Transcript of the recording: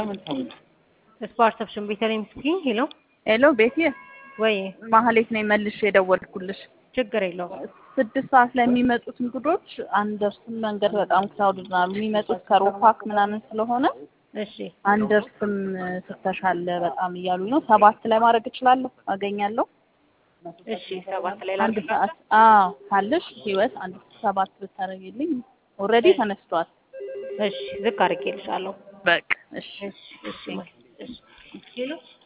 ስፖርትሽን ቤተልሔም ስፒኪንግ ሄሎ ቤቴ ወይ ማህሌት ነኝ መልሼ የደወልኩልሽ ችግር የለውም 6 ሰዓት ላይ የሚመጡት እንግዶች አንደርስም መንገድ በጣም ክራውድድ ነው የሚመጡት ከሮፓክ ምናምን ስለሆነ እሺ አንደርስም ፍተሻለ በጣም እያሉ ነው 7 ላይ ማድረግ እችላለሁ አገኛለሁ እሺ 7 ላይ አንድ ሰዓት ካለሽ ህይወት አንድ 7 ብታረጊልኝ ኦሬዲ ተነስቷል እሺ ዝቅ አድርጌልሻለሁ በቃ እሺ እሺ እሺ ሄሎ